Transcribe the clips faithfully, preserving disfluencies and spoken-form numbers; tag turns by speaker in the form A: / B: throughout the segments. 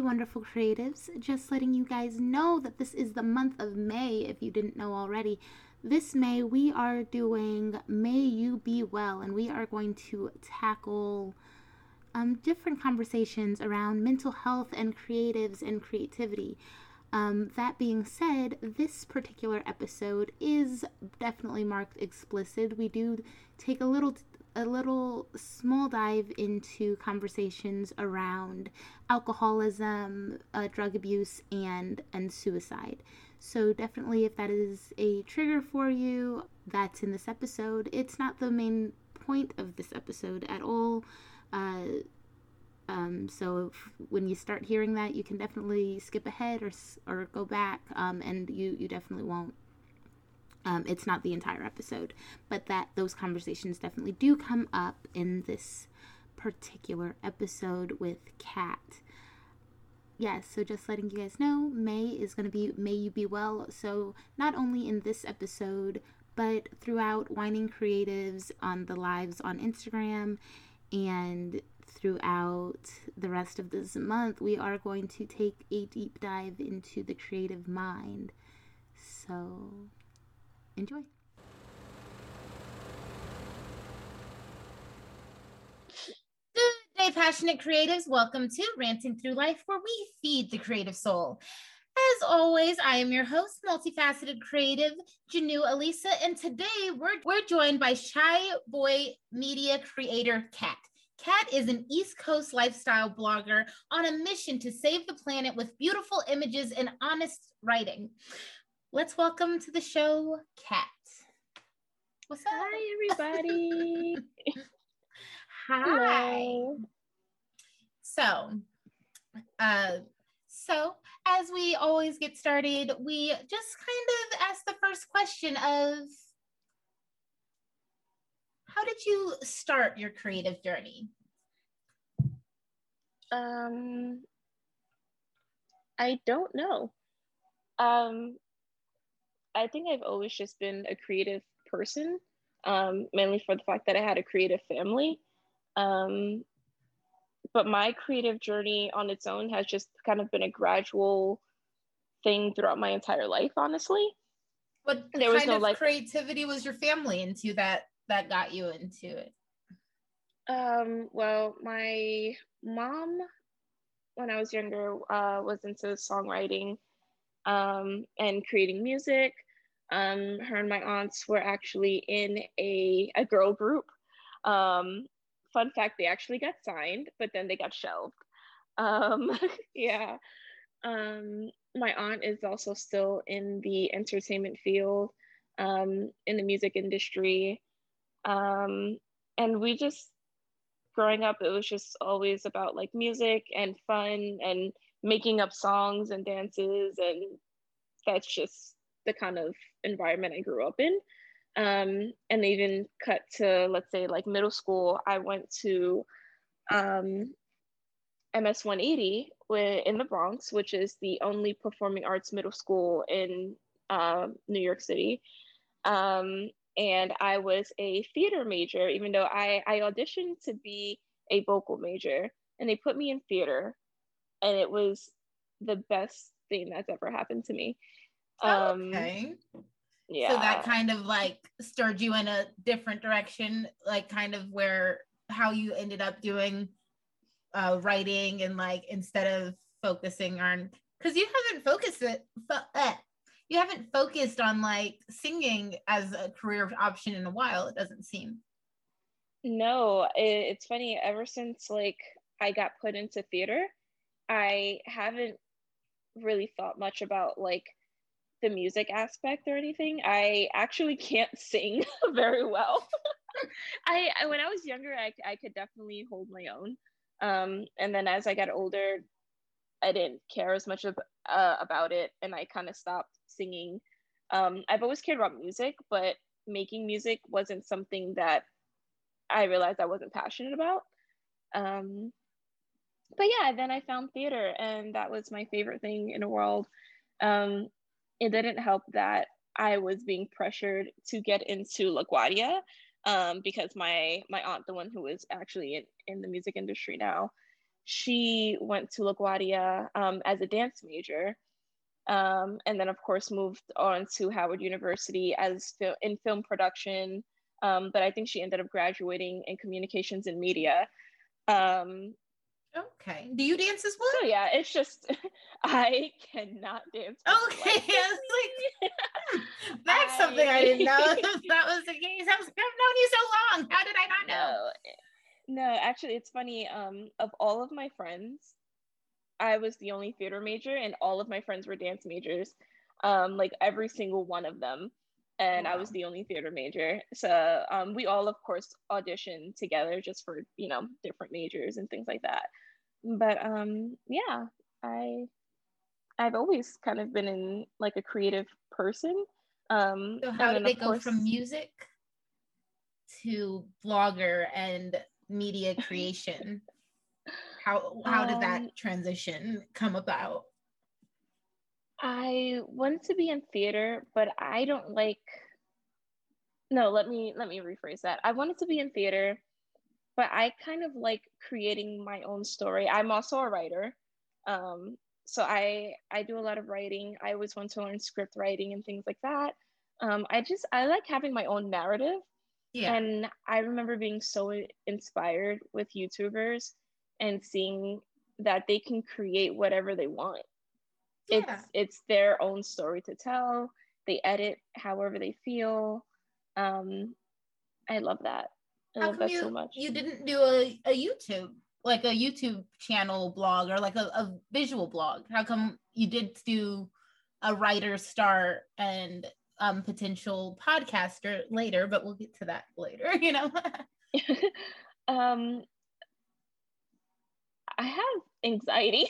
A: wonderful creatives. Just letting you guys know that this is the month of May, if you didn't know already. This May, we are doing May You Be Well, and we are going to tackle um, different conversations around mental health and creatives and creativity. Um, that being said, this particular episode is definitely marked explicit. We do take a little a little small dive into conversations around alcoholism, uh, drug abuse, and and suicide. So definitely, if that is a trigger for you, that's in this episode. It's not the main point of this episode at all. Uh, um, so if, when you start hearing that, you can definitely skip ahead or or go back, um, and you you definitely won't. Um, it's not the entire episode, but that those conversations definitely do come up in this particular episode with Kat. Yes, so just letting you guys know, May is going to be May You Be Well. So not only in this episode, but throughout Whining Creatives on the lives on Instagram and throughout the rest of this month, we are going to take a deep dive into the creative mind. So enjoy.
B: Good day, passionate creatives. Welcome to Ranting Through Life, where we feed the creative soul. As always, I am your host, multifaceted creative, Janu Elisa, and today we're, we're joined by Shy Boy media creator, Kat. Kat is an East Coast lifestyle blogger on a mission to save the planet with beautiful images and honest writing. Let's welcome to the show, Kat.
C: What's up? Hi, everybody.
B: Hi.
C: Hello.
B: So, uh, so as we always get started, we just kind of ask the first question of, how did you start your creative journey?
C: Um, I don't know. Um, I think I've always just been a creative person, um, mainly for the fact that I had a creative family. Um, but my creative journey on its own has just kind of been a gradual thing throughout my entire life, honestly.
B: What
C: there
B: kind
C: was no
B: of
C: like
B: creativity was your family into that that got you into it?
C: Um, well, my mom, when I was younger, uh, was into songwriting um, and creating music. Um, her and my aunts were actually in a, a girl group. Um, fun fact, they actually got signed, but then they got shelved. Um, yeah. Um, my aunt is also still in the entertainment field, um, in the music industry. Um, and we just, growing up, it was just always about like music and fun and making up songs and dances. And that's just the kind of environment I grew up in. Um, and even cut to, let's say, like middle school, I went to um, M S one eighty in the Bronx, which is the only performing arts middle school in uh, New York City. Um, and I was a theater major, even though I, I auditioned to be a vocal major, and they put me in theater, and it was the best thing that's ever happened to me. Um,
B: okay.
C: Yeah.
B: So that kind of like stirred you in a different direction, like kind of where how you ended up doing uh, writing and like instead of focusing on, because you haven't focused it, fo- eh, you haven't focused on like singing as a career option in a while, it doesn't seem.
C: No, it, it's funny. Ever since like I got put into theater, I haven't really thought much about like the music aspect or anything. I actually can't sing very well. I, I when I was younger, I, I could definitely hold my own. Um, and then as I got older, I didn't care as much of, uh, about it, and I kind of stopped singing. Um, I've always cared about music, but making music wasn't something that I realized I wasn't passionate about. Um, but yeah, then I found theater, and that was my favorite thing in the world. Um, it didn't help that I was being pressured to get into LaGuardia, um, because my my aunt, the one who is actually in, in the music industry now, she went to LaGuardia um, as a dance major. Um, and then, of course, moved on to Howard University as fil- in film production. Um, but I think she ended up graduating in communications and media. Um,
B: okay. Do you dance as well?
C: So yeah, it's just I cannot dance.
B: Okay, I was like, hmm, that's I... something I didn't know if that was the case. I was like, I've known you so long. How did I not know?
C: No, no, actually, it's funny. Um, of all of my friends, I was the only theater major, and all of my friends were dance majors. Um, like every single one of them. And wow. I was the only theater major. So um, we all, of course, auditioned together just for, you know, different majors and things like that. But um, yeah, I, I've always kind of been in like a creative person. Um,
B: so how
C: and
B: did it go course... from music to blogger and media creation? How how did that um, transition come about?
C: I wanted to be in theater, but I don't like, no, let me, let me rephrase that. I wanted to be in theater, but I kind of like creating my own story. I'm also a writer. Um, so I, I do a lot of writing. I always want to learn script writing and things like that. Um, I just, I like having my own narrative. Yeah. And I remember being so inspired with YouTubers and seeing that they can create whatever they want. Yeah. It's it's their own story to tell. They edit however they feel. Um, I love that. I
B: How
C: love
B: come
C: that
B: you,
C: so much.
B: You didn't do a, a YouTube, like a YouTube channel blog or like a, a visual blog? How come you did do a writer start and um potential podcaster later, but we'll get to that later, you know?
C: um I have anxiety.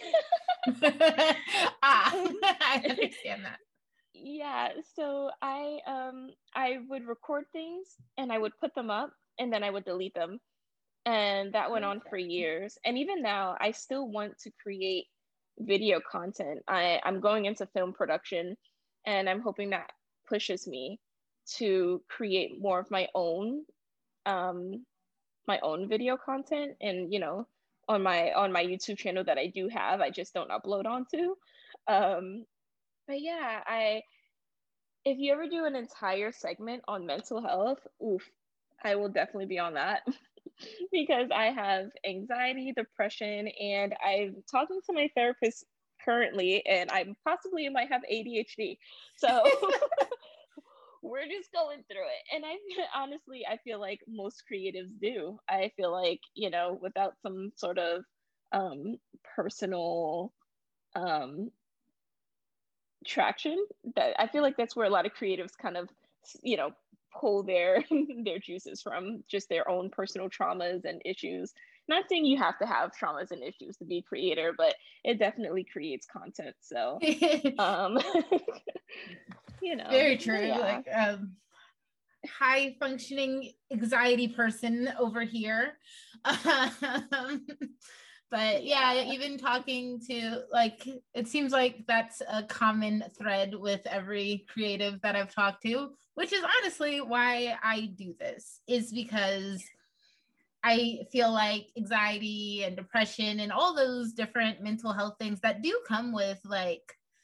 B: ah, I understand that.
C: Yeah, so I um I would record things and I would put them up and then I would delete them. And that went on for years. And even now, I still want to create video content. I, I'm going into film production and I'm hoping that pushes me to create more of my own um my own video content, and you know, on my on my YouTube channel that I do have, I just don't upload onto. Um, but yeah, I if you ever do an entire segment on mental health, oof, I will definitely be on that. Because I have anxiety, depression, and I'm talking to my therapist currently, and I possibly might have A D H D. So we're just going through it. And I honestly, I feel like most creatives do. I feel like, you know, without some sort of um, personal um, traction, that I feel like that's where a lot of creatives kind of, you know, pull their their juices from, just their own personal traumas and issues. Not saying you have to have traumas and issues to be a creator, but it definitely creates content. So um you know,
B: very true. Yeah. Like um high functioning anxiety person over here. Um, but yeah, yeah, even talking to, like, it seems like that's a common thread with every creative that I've talked to, which is honestly why I do this, is because I feel like anxiety and depression and all those different mental health things that do come with like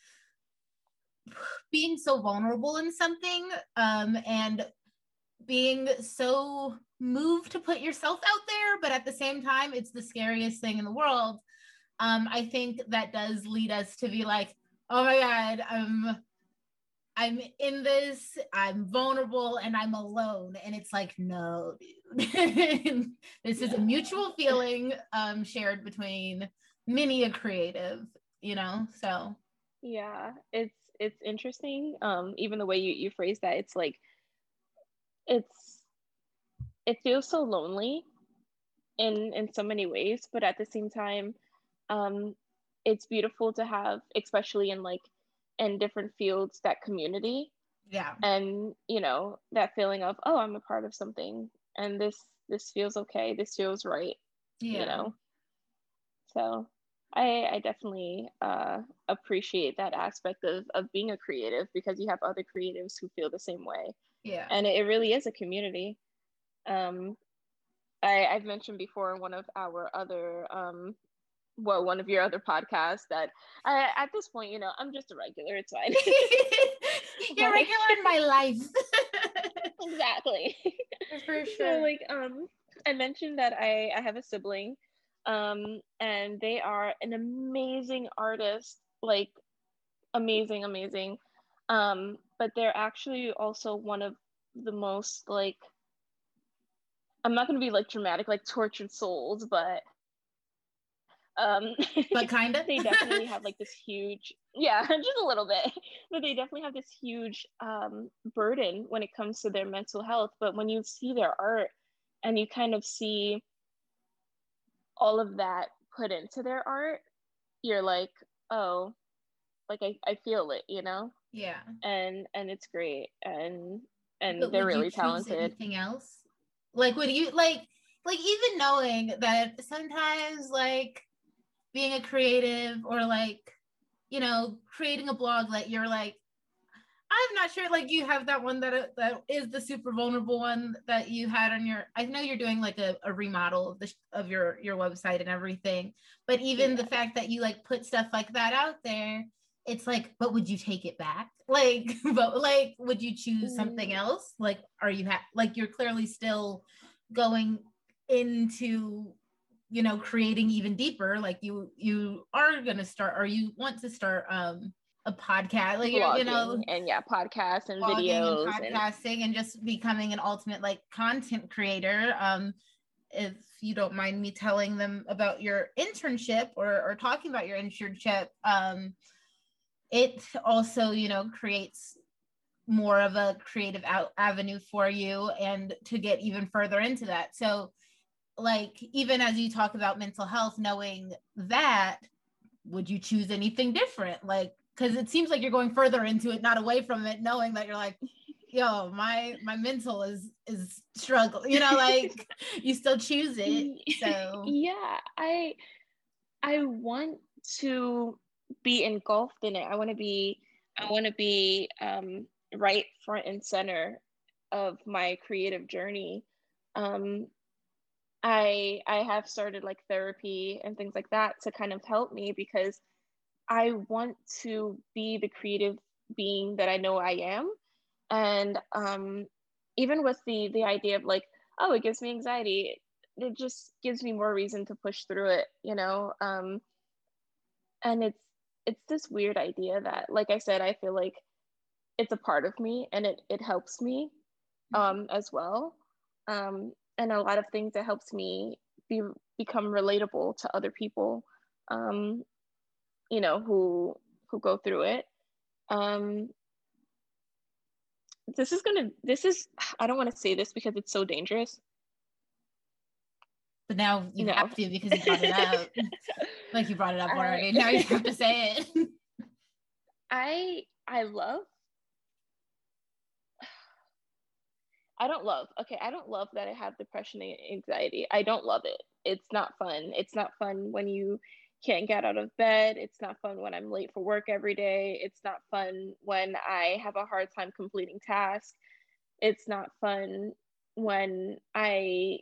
B: being so vulnerable in something, um, and being so moved to put yourself out there, but at the same time, it's the scariest thing in the world. Um, I think that does lead us to be like, oh my God, I'm, I'm in this, I'm vulnerable, and I'm alone. And it's like, no, dude. This is a mutual feeling um, shared between many a creative, you know, so.
C: Yeah, it's, it's interesting. Um, even the way you, you phrase that, it's like, it's it feels so lonely in in so many ways, but at the same time, um it's beautiful to have, especially in like in different fields, that community.
B: Yeah.
C: And you know, that feeling of, oh, I'm a part of something, and this this feels okay, this feels right. Yeah. You know, so I, I definitely uh, appreciate that aspect of, of being a creative, because you have other creatives who feel the same way.
B: Yeah.
C: And it really is a community. Um, I, I've mentioned before in one of our other um, well, one of your other podcasts that I, at this point, you know, I'm just a regular. It's fine.
B: You're
C: Like,
B: regular in my life.
C: exactly.
B: For
C: So
B: sure.
C: like, um, I mentioned that I, I have a sibling, um, and they are an amazing artist, like amazing, amazing. Um, but they're actually also one of the most like, I'm not going to be like dramatic, like tortured souls, but um
B: But kind of.
C: they definitely have like this huge, yeah, just a little bit, but they definitely have this huge um burden when it comes to their mental health. But when you see their art and you kind of see all of that put into their art, you're like, oh, like i, I feel it, you know.
B: Yeah.
C: and and it's great, and and
B: But
C: they're
B: would you
C: really
B: choose
C: talented.
B: anything else? Like, would you like, like even knowing that sometimes like being a creative or like, you know, creating a blog that you're like, I'm not sure, like you have that one that that is the super vulnerable one that you had on your, I know you're doing like a, a remodel of the of your your website and everything, but even
C: Yeah.
B: the fact that you like put stuff like that out there, it's like, but would you take it back? Like, but like, would you choose something else? Like, are you ha- like you're clearly still going into, you know, creating even deeper, like you you are going to start, or you want to start um a podcast, like you're, you know,
C: Blogging and yeah, podcasts and
B: blogging and
C: videos and
B: podcasting and just becoming an ultimate like content creator. Um, if you don't mind me telling them about your internship or, or talking about your internship, um, it also, you know, creates more of a creative out- avenue for you and to get even further into that. So like, even as you talk about mental health, knowing that, would you choose anything different? Like, because it seems like you're going further into it, not away from it, knowing that you're like, yo, my my mental is is struggle, you know, like you still choose it. So
C: yeah, i i want to be engulfed in it. I want to be i want to be um right front and center of my creative journey. um I I have started like therapy and things like that to kind of help me, because I want to be the creative being that I know I am. And um, even with the the idea of like, oh, it gives me anxiety, it just gives me more reason to push through it, you know. Um, and it's it's this weird idea that, like I said, I feel like it's a part of me and it it helps me um, as well. Um, and a lot of things that helps me be become relatable to other people, um, you know, who who go through it. Um, this is gonna. This is. I don't want to say this because it's so dangerous.
B: but now you
C: No.
B: have to because you brought it up. Like you brought it up already.
C: I,
B: Now you have to say it.
C: I I love. I don't love. Okay, I don't love that I have depression and anxiety. I don't love it. It's not fun. It's not fun when you can't get out of bed. It's not fun when I'm late for work every day. It's not fun when I have a hard time completing tasks. It's not fun when I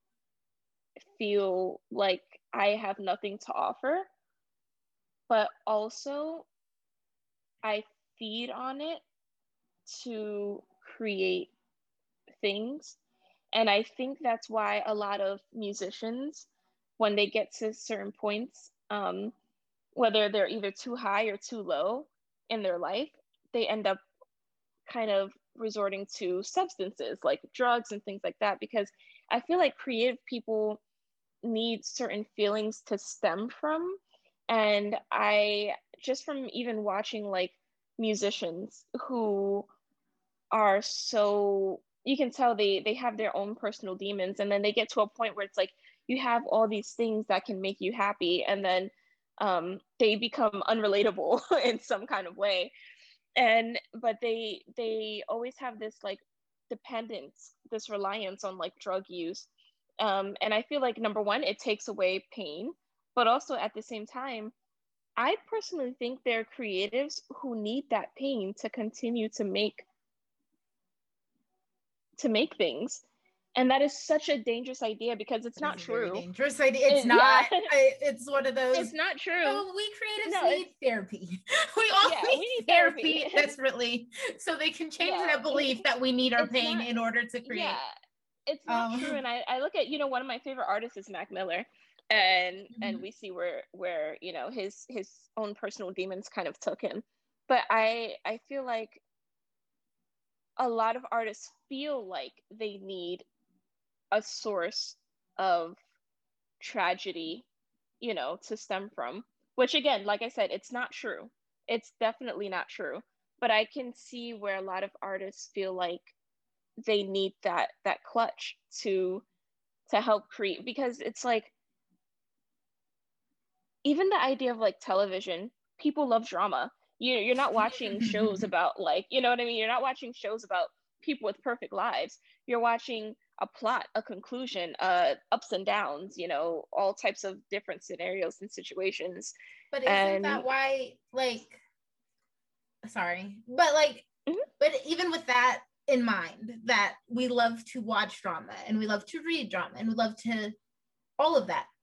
C: feel like I have nothing to offer. But also, I feed on it to create things. And I think that's why a lot of musicians, when they get to certain points, um, whether they're either too high or too low in their life, they end up kind of resorting to substances like drugs and things like that. Because I feel like creative people need certain feelings to stem from. And I, just from even watching like musicians who are so, you can tell they they have their own personal demons, and then they get to a point where it's like you have all these things that can make you happy, and then um, they become unrelatable in some kind of way. And but they they always have this like dependence, this reliance on like drug use. Um, and I feel like, number one, it takes away pain, but also at the same time, I personally think there are creatives who need that pain to continue to make to make things. And that is such a dangerous idea because it's not
B: It's a
C: true.
B: very dangerous idea. It's
C: It-
B: not.
C: yeah.
B: I, it's one of those.
C: It's not true.
B: Oh, we creatives
C: No,
B: need therapy. We all
C: Yeah,
B: need,
C: we need
B: therapy,
C: therapy.
B: desperately, so they can change
C: Yeah.
B: that belief that we need our
C: It's
B: pain
C: not-
B: in order to create.
C: Yeah, it's not
B: Um,
C: true. And I, I look at, you know, one of my favorite artists is Mac Miller, and
B: Mhm.
C: and we see where where you know his his own personal demons kind of took him. But I I feel like a lot of artists feel like they need a source of tragedy, you know, to stem from, which again, like I said, it's not true. It's definitely not true. But I can see where a lot of artists feel like they need that that clutch to to help create, because it's like, even the idea of like television, people love drama. You you're not watching shows about, like, you know what I mean? You're not watching shows about people with perfect lives. You're watching a plot, a conclusion, uh ups and downs, you know, all types of different scenarios and situations.
B: But isn't
C: And
B: that why, like, sorry, but like,
C: Mhm.
B: but even with that in mind, that we love to watch drama and we love to read drama and we love to all of that.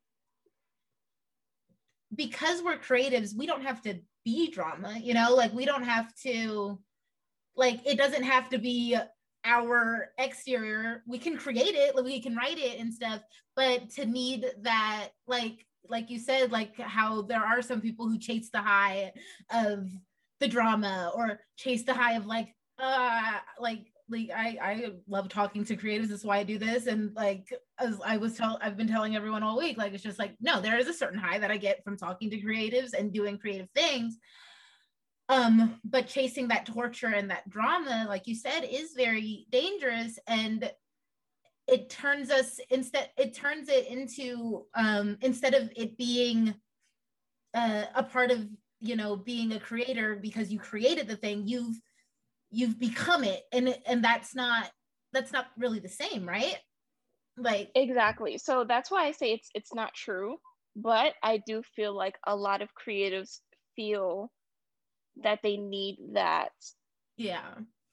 B: Because we're creatives, we don't have to be drama, you know, like we don't have to, like, it doesn't have to be our exterior. We can create it, like we can write it and stuff, but to need that, like, like you said, like how there are some people who chase the high of the drama or chase the high of like, uh, like, like I, I love talking to creatives. That's why I do this. And like, as I was tell, I've been telling everyone all week, like, it's just like, no, there is a certain high that I get from talking to creatives and doing creative things. Um, but chasing that torture and that drama, like you said, is very dangerous. And it turns us instead, it turns it into, um, instead of it being uh, a part of, you know, being a creator because you created the thing, you've, you've become it. And, and that's not, that's not really the same, right? Like,
C: exactly. So that's why I say it's it's not true. But I do feel like a lot of creatives feel that they need that
B: yeah,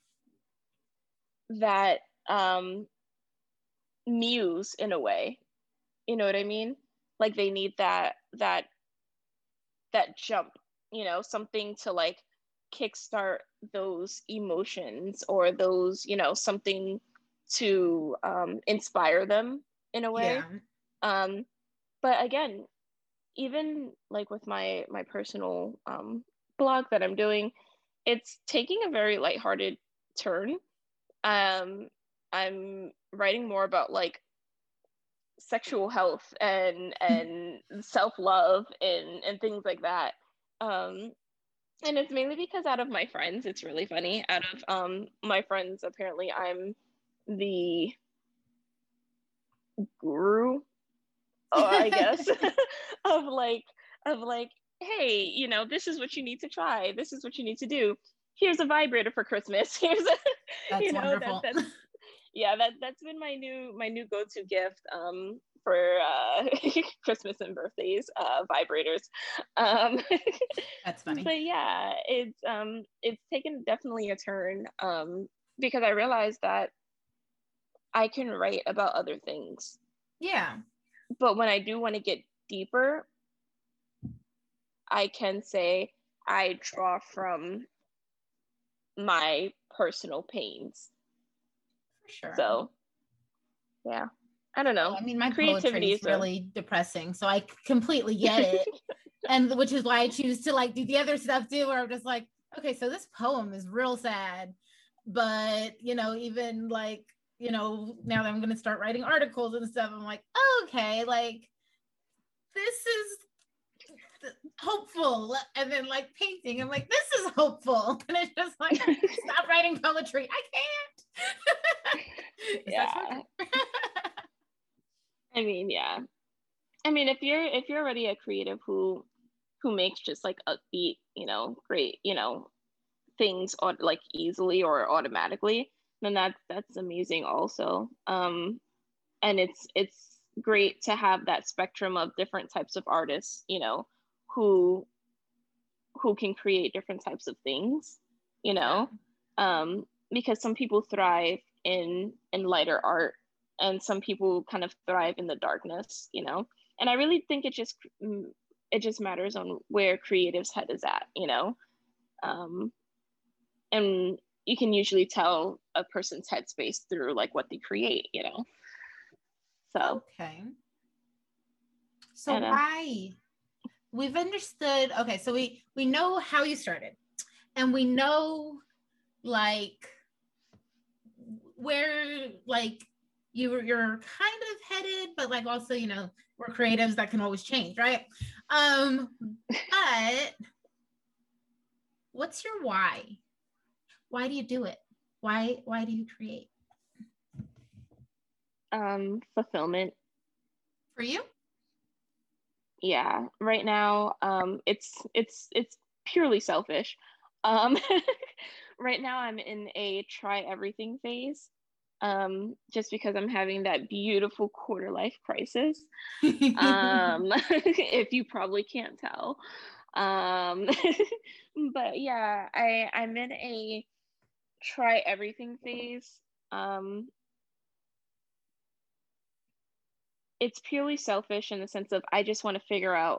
C: that um muse in a way. You know what I mean? Like they need that that that jump, you know, something to like kickstart those emotions, or those, you know, something to um inspire them in a way.
B: yeah,
C: Um but again, even like with my my personal um blog that I'm doing, it's taking a very lighthearted turn. Um, I'm writing more about like sexual health and and self-love and and things like that. Um, and it's mainly because out of my friends, it's really funny. Out of um my friends, apparently I'm the guru, oh, I guess, of like of like, hey, you know, this is what you need to try. This is what you need to do. Here's a vibrator for Christmas. Here's a,
B: that's
C: you know,
B: wonderful.
C: that, that's yeah, that that's been my new my new go-to gift um for uh Christmas and birthdays, uh vibrators. Um
B: That's funny.
C: But yeah, it's um it's taken definitely a turn, um because I realized that I can write about other things.
B: Yeah.
C: But when I do want to get deeper, I can say I draw from my personal pains.
B: For sure.
C: So, yeah, I don't know.
B: Well, I mean, my
C: Creativity
B: poetry is
C: is a-
B: really depressing, so I completely get it. And which is why I choose to like do the other stuff too, where I'm just like, okay, so this poem is real sad, but you know, even like, you know, now that I'm going to start writing articles and stuff, I'm like, oh, okay, like this is hopeful. And then like painting, I'm like, this is hopeful. And it's just like, stop writing poetry. I can't.
C: Yeah. I mean, yeah. I mean, if you're if you're already a creative who who makes just like upbeat, you know, great, you know, things on like easily or automatically, then that's that's amazing also. Um, and it's it's great to have that spectrum of different types of artists, you know, who who can create different types of things, you know, um, because some people thrive in in lighter art, and some people kind of thrive in the darkness, you know. And I really think it just it just matters on where creative's head is at, you know. Um, and you can usually tell a person's headspace through like what they create, you know. So
B: okay. So
C: and, uh,
B: why? We've understood. Okay, so we we know how you started, and we know like where like you were you're kind of headed, but like also, you know, we're creatives that can always change, right? Um, but what's your why? Why do you do it? Why why do you create?
C: Um, fulfillment.
B: For you?
C: Yeah, right now, um, it's it's it's purely selfish. Um, right now, I'm in a try everything phase, um, just because I'm having that beautiful quarter life crisis. Um, if you probably can't tell. Um, but yeah, I I'm in a try everything phase. Um, it's purely selfish in the sense of I just want to figure out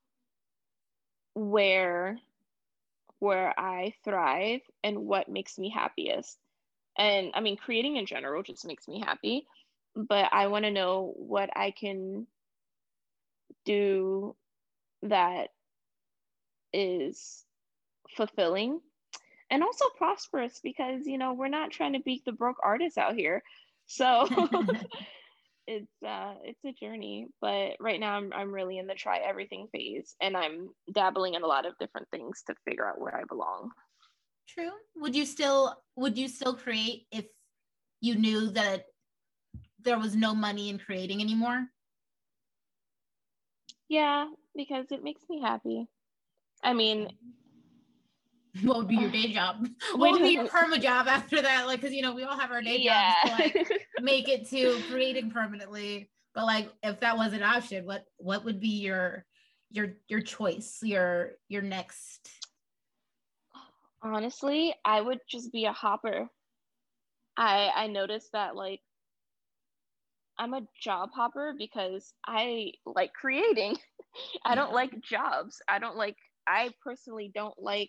C: where where I thrive and what makes me happiest. And I mean, creating in general just makes me happy, but I want to know what I can do that is fulfilling and also prosperous, because you know we're not trying to beat the broke artists out here. So it's uh it's a journey, but right now I'm I'm really in the try everything phase, and I'm dabbling in a lot of different things to figure out where I belong.
B: True. Would you still would you still create if you knew that there was no money in creating anymore?
C: Yeah, because it makes me happy. I mean,
B: what would be your day job? What would be your perma job after that? Like, because you know we all have our day
C: yeah.
B: jobs to like make it to creating permanently. But like, if that was an option, what what would be your your your choice? Your your next?
C: Honestly, I would just be a hopper. I I noticed that like I'm a job hopper because I like creating. I
B: Yeah.
C: don't like jobs. I don't like I personally don't like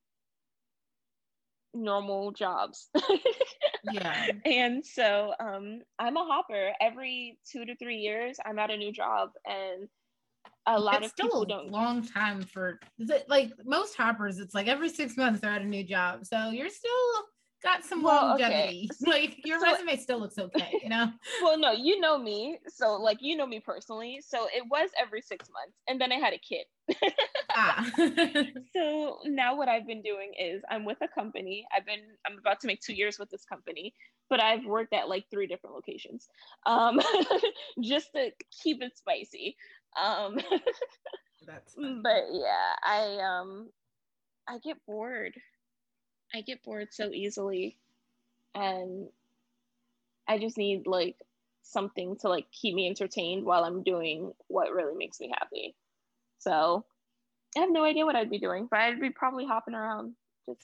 C: normal jobs.
B: Yeah.
C: And so um I'm a hopper. Every two to three years I'm at a new job, and a lot
B: It's
C: of people
B: still a
C: don't
B: long time for like most hoppers. It's like every six months they're at a new job, so you're still got some
C: well,
B: longevity.
C: okay.
B: Like your
C: So,
B: resume still looks okay, you know.
C: Well, no, you know me, so like you know me personally. So it was every six months, and then I had a kid.
B: ah.
C: So now what I've been doing is I'm with a company. I've been I'm about to make two years with this company, but I've worked at like three different locations, um, just to keep it spicy. Um,
B: That's funny.
C: But yeah, I um I get bored. I get bored so easily, and I just need like something to like keep me entertained while I'm doing what really makes me happy. So I have no idea what I'd be doing, but I'd be probably hopping around. Just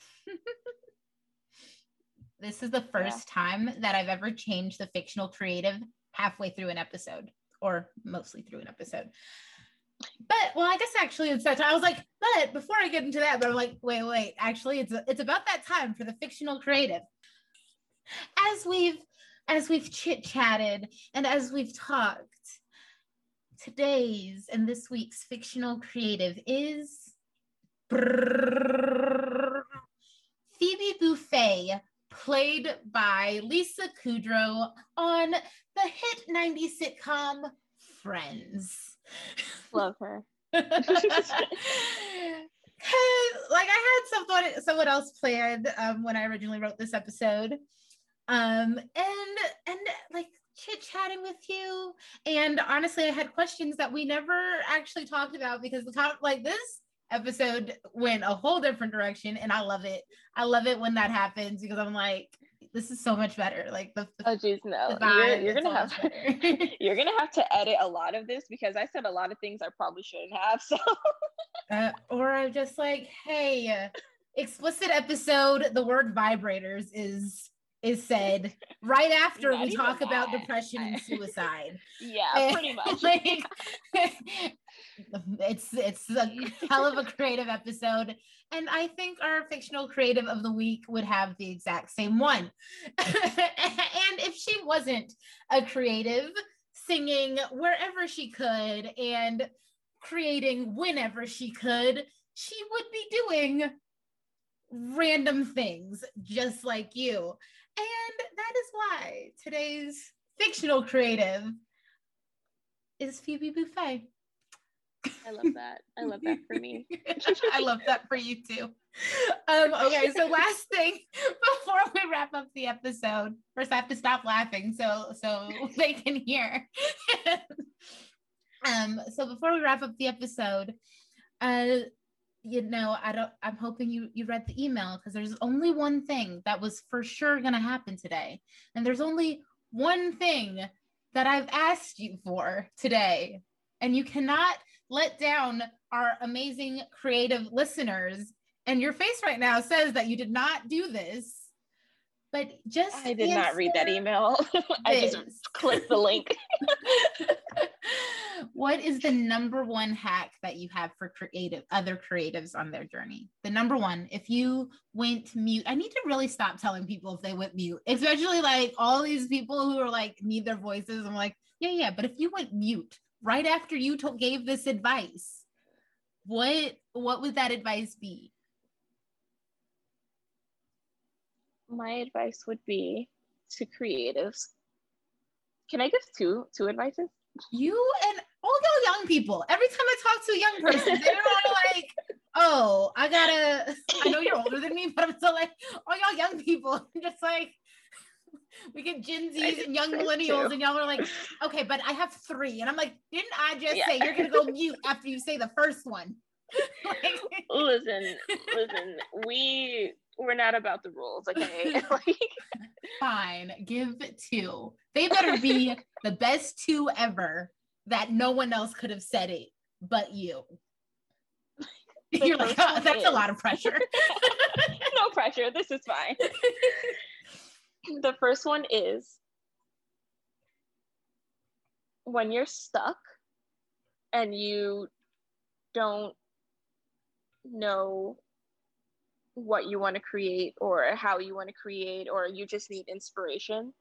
B: This is the first yeah. time that I've ever changed the fictional creative halfway through an episode, or mostly through an episode. But well, I guess actually it's that time. I was like, but before I get into that, but I'm like, wait, wait, actually, it's it's about that time for the fictional creative. As we've as we've chit-chatted and as we've talked, today's and this week's fictional creative is Phoebe Buffay, played by Lisa Kudrow on the hit nineties sitcom Friends.
C: Love her.
B: Cause like I had someone someone else planned um, when I originally wrote this episode, um, and and like chit chatting with you, and honestly, I had questions that we never actually talked about because the top like this episode went a whole different direction, and I love it. I love it when that happens because I'm like, this is so much better. Like the, the
C: oh geez, no,
B: vibe,
C: you're, you're gonna have you're gonna have to edit a lot of this because I said a lot of things I probably shouldn't have. So,
B: uh, or I'm just like, hey, explicit episode. The word vibrators is is said right after
C: Not
B: we
C: even
B: talk about
C: that.
B: depression and suicide.
C: Yeah, pretty much.
B: Like, it's it's a hell of a creative episode, and I think our fictional creative of the week would have the exact same one. And if she wasn't a creative, singing wherever she could and creating whenever she could, she would be doing random things just like you. And that is why today's fictional creative is Phoebe Buffay.
C: I love that. I love that for me.
B: I love that for you too. Um, okay, so last thing before we wrap up the episode, first I have to stop laughing so so they can hear. um, so before we wrap up the episode, uh, you know, I don't. I'm hoping you you read the email, because there's only one thing that was for sure going to happen today, and there's only one thing that I've asked you for today, and you cannot let down our amazing creative listeners. And your face right now says that you did not do this, but just
C: I did not read that email. I just clicked the link.
B: What is the number one hack that you have for creative other creatives on their journey? The number one, if you went mute, I need to really stop telling people if they went mute, especially like all these people who are like need their voices. I'm like, yeah, yeah, but if you went mute right after you to- gave this advice, what what would that advice be?
C: My advice would be to creatives. Can I give two two advices?
B: You and all y'all young people. Every time I talk to a young person, they're all like, "Oh, I gotta." I know you're older than me, but I'm still like, "Oh, y'all young people." I'm just like, we get Gen Zs and young millennials, two. And y'all are like, "Okay, but I have three," and I'm like, "Didn't I just yeah. say you're gonna go mute after you say the first one?"
C: Like, listen, listen, we we're not about the rules, okay? Like,
B: fine, give two. They better be the best two ever that no one else could have said it but you. The You're like, oh, that's is... a lot of pressure.
C: No pressure. This is fine. The first one is when you're stuck and you don't know what you want to create or how you want to create, or you just need inspiration.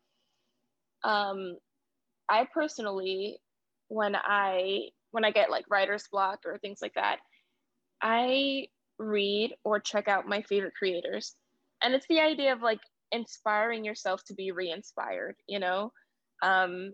C: Um, I personally, when I when I get like writer's block or things like that, I read or check out my favorite creators. And it's the idea of like inspiring yourself to be re-inspired, you know? Um,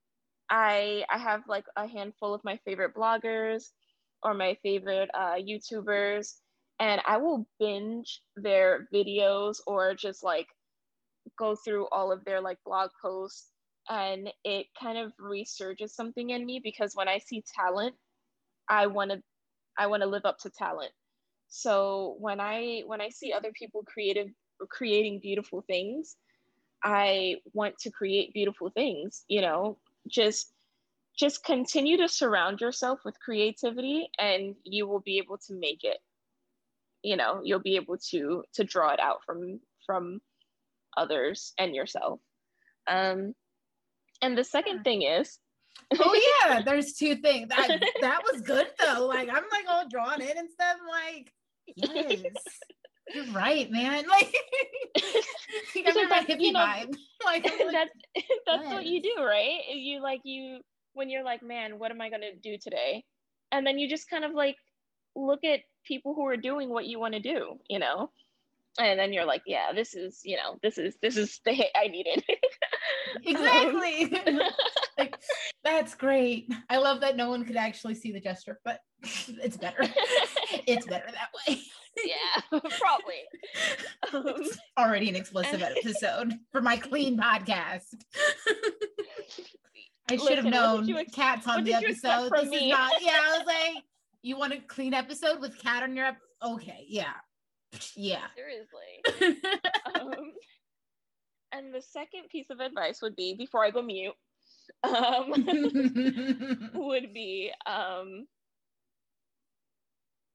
C: I I have like a handful of my favorite bloggers or my favorite uh, YouTubers, and I will binge their videos or just like go through all of their like blog posts, and it kind of resurges something in me, because when I see talent, I want to I want to live up to talent. So when I when I see other people creative creating beautiful things, I want to create beautiful things, you know. Just just continue to surround yourself with creativity, and you will be able to make it. You know, you'll be able to to draw it out from from others and yourself. Um, and the second thing is,
B: oh yeah, there's two things. That that was good though. Like I'm like all drawn in and stuff. I'm like, yes, you're right, man. Like, you got me my hippie you know, vibe. Like, like
C: that's that's yes. what you do, right? You like you when you're like, man, what am I gonna do today? And then you just kind of like look at people who are doing what you want to do, you know. And then you're like, yeah, this is, you know, this is this is the hit I needed.
B: Exactly. Um, like, that's great. I love that no one could actually see the gesture, but it's better. It's better that way.
C: Yeah, probably. Um,
B: it's already an explicit episode for my clean podcast. I should have known ex- Cat's on the episode. This me? Is not, yeah, I was like, you want a clean episode with Cat on your episode? Okay, yeah. Yeah.
C: Seriously. um, and the second piece of advice would be, before I go mute, um, would be um,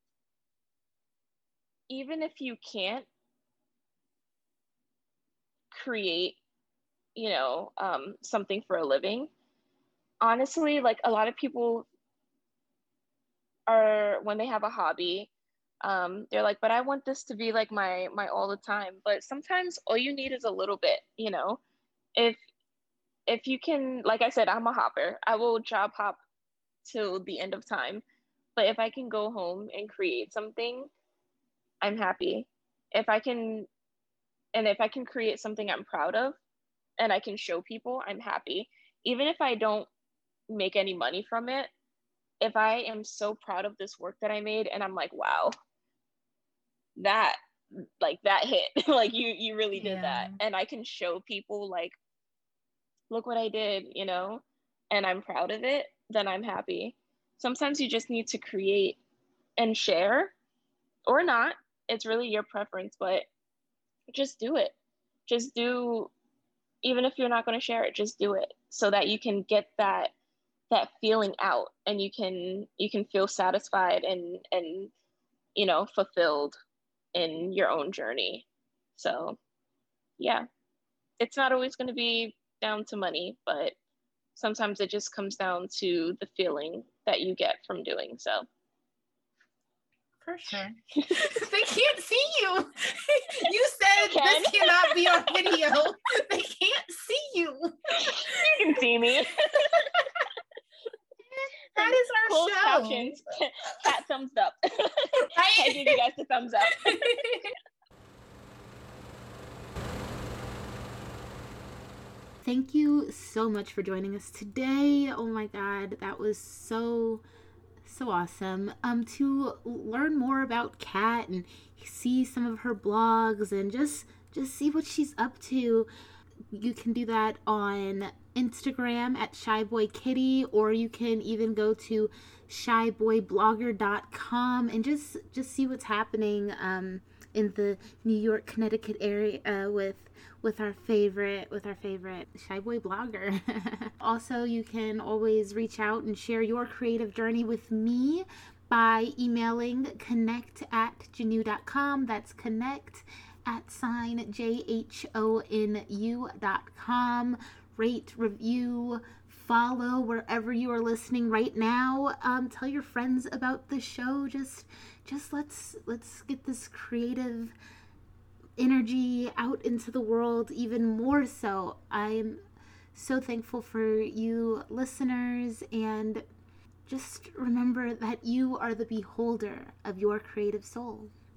C: even if you can't create, you know, um, something for a living. Honestly, like a lot of people are, when they have a hobby, um, they're like, but I want this to be like my my all the time. But sometimes all you need is a little bit, you know. If if you can, like I said, I'm a hopper. I will job hop till the end of time. But if I can go home and create something, I'm happy. If I can, and if I can create something I'm proud of and I can show people, I'm happy. Even if I don't make any money from it, if I am so proud of this work that I made and I'm like, wow, that like that hit, like you you really did yeah. that, and I can show people like, look what I did, you know, and I'm proud of it, then I'm happy. Sometimes you just need to create and share, or not. It's really your preference, but just do it. Just do, even if you're not going to share it, just do it so that you can get that that feeling out, and you can you can feel satisfied and and you know, fulfilled in your own journey. So yeah, it's not always going to be down to money, but sometimes it just comes down to the feeling that you get from doing so.
B: For sure. They can't see you. You said this cannot be on video. They can't see you.
C: You can see me.
B: That is our
C: Closed
B: show.
C: Captions. Cat thumbs up. I give you guys the thumbs up.
A: Thank you so much for joining us today. Oh my God, that was so, so awesome. Um, to learn more about Kat and see some of her blogs and just, just see what she's up to, you can do that on Instagram at shyboykitty, or you can even go to shy boy blogger dot com and just just see what's happening um, in the New York, Connecticut area uh, with with our favorite with our favorite Shy Boy blogger. Also, you can always reach out and share your creative journey with me by emailing connect at jhonu dot com. That's connect at sign J H O N U dot com. Rate, review, follow wherever you are listening right now. Um, tell your friends about the show. Just, just let's let's get this creative energy out into the world even more so. I'm so thankful for you listeners, and just remember that you are the beholder of your creative soul.